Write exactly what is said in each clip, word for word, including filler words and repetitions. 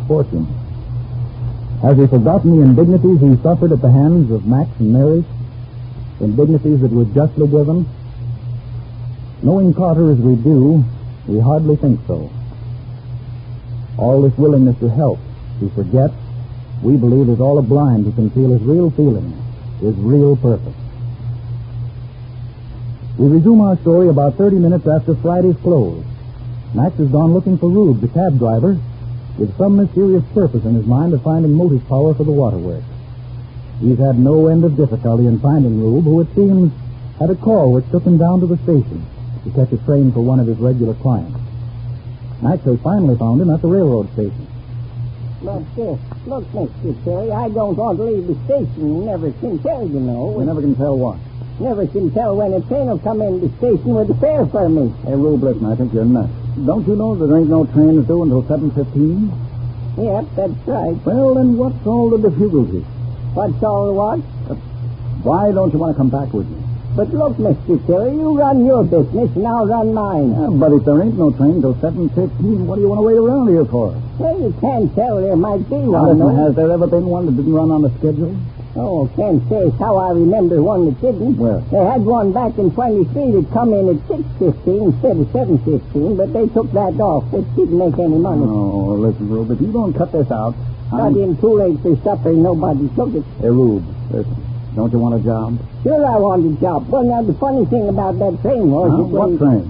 misfortune. Has he forgotten the indignities he suffered at the hands of Max and Mary? Indignities that were justly given? Knowing Carter as we do, we hardly think so. All this willingness to help, to forget, we believe is all a blind who can feel his real feelings, his real purpose. We resume our story about thirty minutes after Friday's close. Max has gone looking for Rube, the cab driver, with some mysterious purpose in his mind of finding motive power for the waterworks. He's had no end of difficulty in finding Rube, who, it seems, had a call which took him down to the station to catch a train for one of his regular clients. Max has finally found him at the railroad station. But, uh, look, Mister Terry, I don't want to leave the station. You never can tell, you know. You never can tell what? Never can tell when a train will come in the station with a fare for me. Hey, Rube, listen, I think you're nuts. Don't you know that there ain't no train due until seven fifteen? Yep, that's right. Well, then what's all the difficulty? What's all the what? Uh, why don't you want to come back with me? But look, Mister Terry, you run your business and I'll run mine. Yeah, but if there ain't no train till seven fifteen, what do you want to wait around here for? Well, you can't tell. There might be Now, one. listen, has there ever been one that didn't run on the schedule? Oh, can't say how I remember one that didn't. Where? They had one back in twenty-three that come in at six fifteen instead of seven fifteen, but they took that off. It didn't make any money. Oh, listen, Rube, if you don't cut this out... Got in too late for supper and nobody took it. Hey, Rube, listen, don't you want a job? Ure I want a job. Well, now, the funny thing about that train was... Huh? It What was train?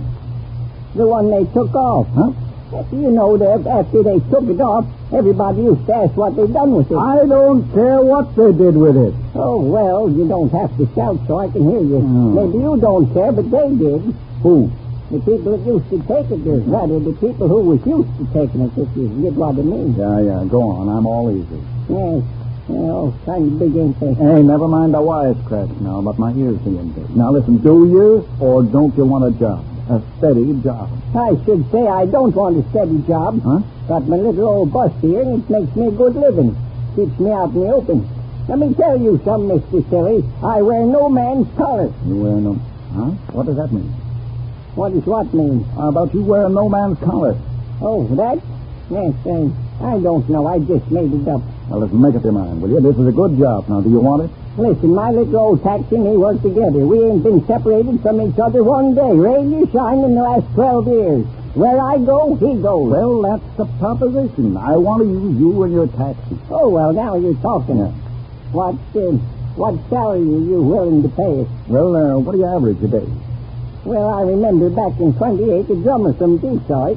the one they took off. Huh? You know that after they took it off, everybody used to ask what they done with it. I don't care what they did with it. Oh, well, you don't have to shout so I can hear you. Hmm. Maybe you don't care, but they did. Who? The people that used to take it, or rather, the people who was used to taking it, if you get what I mean. Yeah, yeah, go on. I'm all easy. Yes. Well, kind of big, ain't they? Hey, never mind the wisecracks now, but my ears being big. Now, listen, do you or don't you want a job? A steady job. I should say I don't want a steady job. Huh? Got my little old bus here, and it makes me a good living. Keeps me out in the open. Let me tell you something, Mister Silly. I wear no man's collar. You wear no... Huh? What does that mean? What does what mean? How about you wear no man's collar? Oh, that? Yes, uh, I don't know. I just made it up. Well, listen, make up your mind, will you? This is a good job. Now, do you want it? Listen, my little old taxi and me work together. We ain't been separated from each other one day. Rain or shine in the last twelve years. Where I go, he goes. Well, that's the proposition. I want to use you and your taxi. Oh, well, now you're talking. Yeah. What, uh, what salary are you willing to pay us? Well, uh, what do you average a day? Well, I remember back in twenty-eight, a drummer from Detroit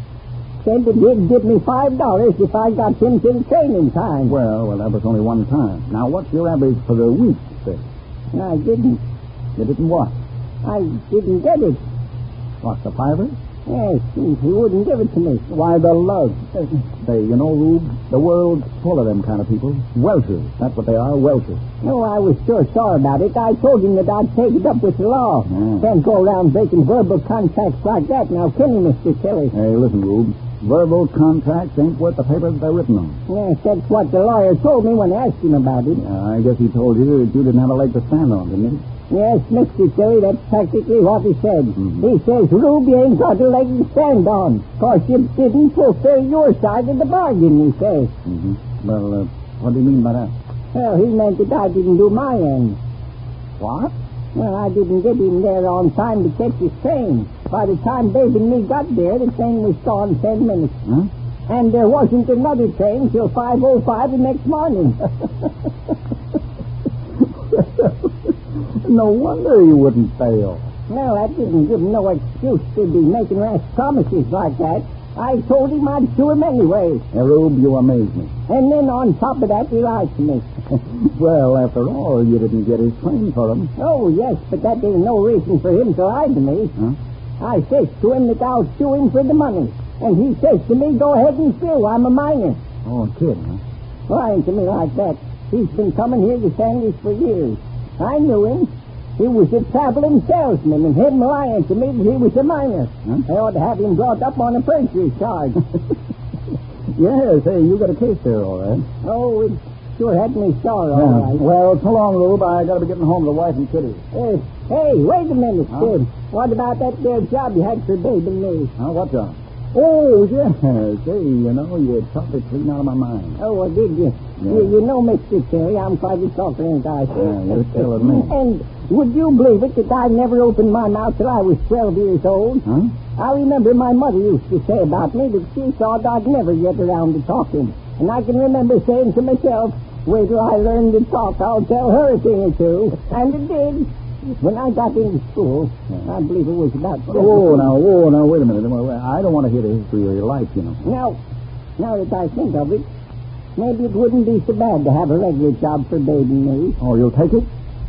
said that he'd give me five dollars if I got him to the training time. Well, well, that was only one time. Now, what's your average for the week, say? I didn't. You didn't what? I didn't get it. What, the fiver? Yes, he he wouldn't give it to me. Why, the lug. Say, you know, Rube, the world's full of them kind of people. Welshers. That's what they are, Welshers. No, I was sure sorry about it. I told him that I'd take it up with the law. Yeah. Can't go around breaking verbal contracts like that now, can you, Mister Kelly? Hey, listen, Rube. Verbal contracts ain't worth the paper that they're written on. Yes, that's what the lawyer told me when I asked him about it. Yeah, I guess he told you that you didn't have a leg to stand on, didn't he? Yes, Mister Kelly, that's practically what he said. Mm-hmm. He says, Rube, you ain't got a leg to stand on, 'cause you didn't fulfill your side of the bargain, he says. Mm-hmm. Well, uh, what do you mean by that? Well, he meant that I didn't do my end. What? Well, I didn't get him there on time to catch his train. By the time Babe and me got there, the train was gone ten minutes. Huh? And there wasn't another train till five oh five the next morning. No wonder you wouldn't fail. Well, that didn't give him no excuse to be making rash promises like that. I told him I'd sue him anyway. Hey, Rube, you amaze me. And then on top of that, he lied to me. Well, after all, you didn't get his train for him. Oh, yes, but that ain't no reason for him to lie to me. Huh? I says to him that I'll sue him for the money. And he says to me, go ahead and sue. I'm a minor. Oh, kid, huh? Lying to me like that. He's been coming here to Sanders for years. I knew him. He was a traveling salesman, and him lying to me that he was a minor. Huh? I ought to have him brought up on a perjury charge. Yes, hey, you got a case there, all right. Oh, it sure had me sore, all Yeah. right. Well, so long, Rube. I got to be getting home to the wife and kitty. Uh, hey, wait a minute, Huh? kid. What about that there job you had for Babe and me? Huh? What job? Oh, yes. Hey, you know, you took it clean out of my mind. Oh, well, did you? Yeah. You, you know, Mister Terry, I'm quite a talker, ain't I? Yeah, you're telling me. And would you believe it that I never opened my mouth till I was twelve years old? Huh? I remember my mother used to say about me that she thought I'd never get around to talking. And I can remember saying to myself, wait till I learn to talk, I'll tell her a thing or two. And it did. When I got into school, I believe it was about... Oh, now, oh, now, wait a minute. I don't want to hear the history of your life, you know. Now, now that I think of it, maybe it wouldn't be so bad to have a regular job for Babe and me. Oh, you'll take it?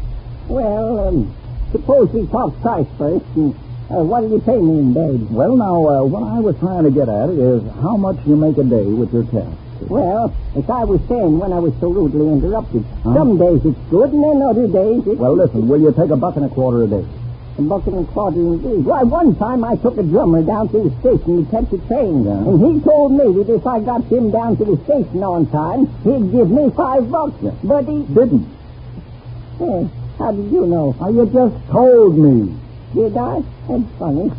Well, um, suppose we talk price first, and uh, what do you pay me in, Babe? Well, now, uh, what I was trying to get at is how much you make a day with your cast. Well, as I was saying when I was so rudely interrupted, huh? Some days it's good, and then other days it's... Well, listen, will you take a buck and a quarter a day? A buck and a quarter indeed. Why, one time I took a drummer down to the station to catch a train, yeah. and he told me that if I got him down to the station on time, he'd give me five bucks. Yeah. But he... Didn't. Yeah, how did you know? Oh, you just told me. Did I? That's funny.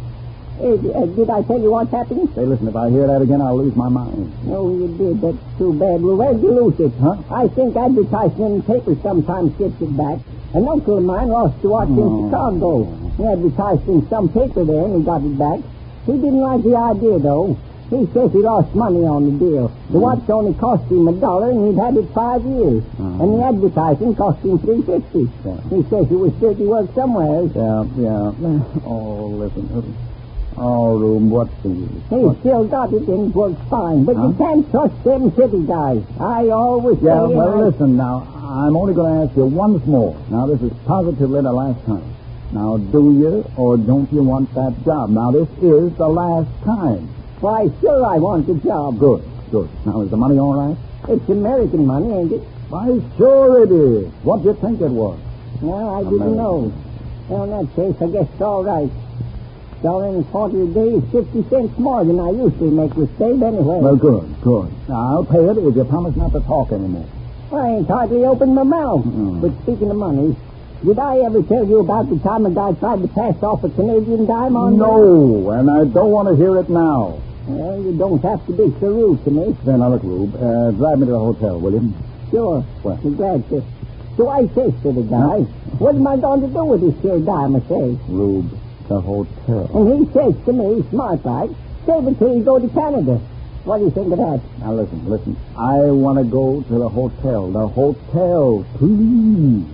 Uh, uh, did I tell you what happened? Say, listen, if I hear that again, I'll lose my mind. No, you did. That's too bad. Well, where'd you lose it? Huh? I think advertising in the paper sometimes gets it back. An uncle of mine lost to watch oh. in Chicago. He advertised in some paper there, and he got it back. He didn't like the idea, though. He says he lost money on the deal. The watch only cost him a dollar, and he'd had it five years. Uh-huh. And the advertising cost him three fifty. Yeah. He says he was dirty work somewhere. Yeah, yeah. Oh, listen, listen. Oh, Rube, what's the use? He What? still got it and it works fine. But huh? you can't trust them city guys. I always Yeah, say... well, I... listen, now, I'm only going to ask you once more. Now, this is positively the last time. Now, do you or don't you want that job? Now, this is the last time. Why, sure I want the job. Good, good. Now, is the money all right? It's American money, ain't it? Why, sure it is. What do you think it was? Well, I didn't American. know. Well, in that case, I guess it's all right. Dollar and a quarter a day is fifty cents more than I usually make with Babe anyway. Well, good, good. Now, I'll pay it if you promise not to talk anymore. I ain't hardly opened my mouth. Mm. But speaking of money, did I ever tell you about the time a guy tried to pass off a Canadian dime on me? No, and I don't want to hear it now. Well, you don't have to be so rude to me. Then, now, look, Rube, uh, drive me to the hotel, will you? Sure. Well. I'm glad to. So I says to the guy, what am I going to do with this here dime, I say? Rube, the hotel. And he says to me, smart like, save it till you go to Canada. What do you think of that? Now, listen, listen. I want to go to the hotel. The hotel, please.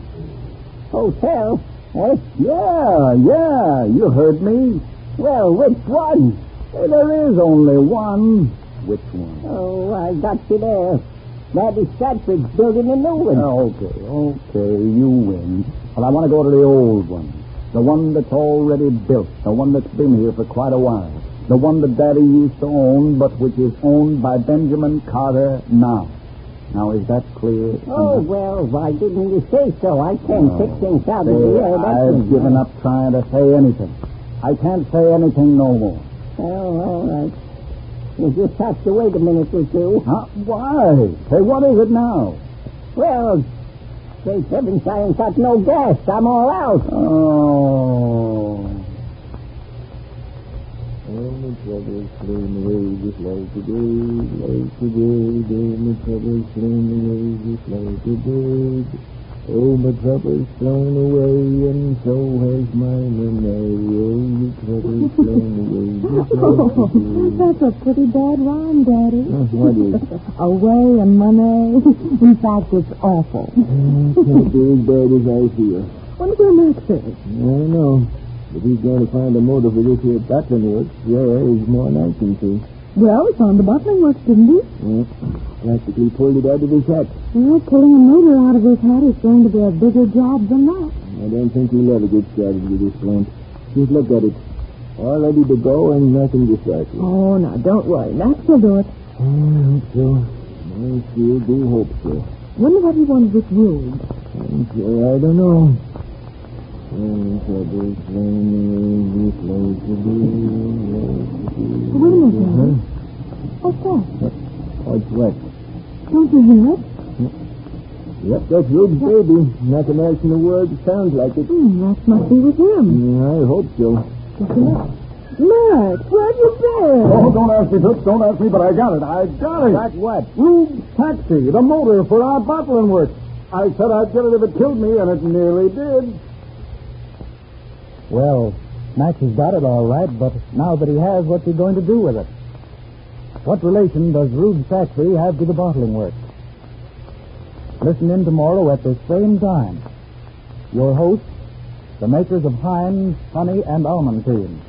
Hotel? Eh? Yeah, yeah, you heard me. Well, which one? Hey, there is only one. Which one? Oh, I got you there. That is Stratford's building a new one. Oh, okay, okay, you win. Well, I want to go to the old one. The one that's already built. The one that's been here for quite a while. The one that Daddy used to own, but which is owned by Benjamin Carter now. Now, is that clear? Oh, well, why didn't you say so? I can't Oh, pick things out of say, the air. That's I've it. given up trying to say anything. I can't say anything no more. Well, all right. You just have to wait a minute or two. Huh? Why? Hey, what is it now? Well, say heavens, I ain't got no gas. I'm all out. Oh. Only trouble slain away just like today, like today. Only trouble slain away just like today. Oh, my trouble's flown away, and so has mine and I. Oh, my trouble's flown away just like today. That's a pretty bad rhyme, Daddy. Uh, what is? Away and money. In fact, it's awful. Uh, can't be as bad as I feel. What will Max say? I don't know. If he's going to find a motor for this here battling works, yeah, he's more than I can see. Well, he found the bottling works, didn't he? Yeah, practically pulled it out of his hat. Well, pulling a motor out of his hat is going to be a bigger job than that. I don't think he'll ever get started with this plant. Just look at it. All ready to go and nothing to start with. Oh, now, don't worry. Max will do it. I hope so. I sure do hope so. Wonder what he wanted with Rube. I'm sure I don't know. Oh, trouble's flown away just like today, like today. Wait a minute, Huh? Daddy. What's that? What's what? Don't you hear it? Yep, that's Rube's baby. Nothing else in the world that sounds like it. Hmm, that must be with him. Yeah, I hope so. Just a minute. Max, where'd you been? Oh, don't ask me, Toots. Don't ask me, but I got it. I got it. Got what? Rube's taxi, the motor for our bottling works. I said I'd get it if it killed me, and it nearly did. Well, Max has got it all right, but now that he has, what's he going to do with it? What relation does Rube's factory have to the bottling works? Listen in tomorrow at the same time. Your hosts, the makers of Heinz, Honey, and Almond Cream.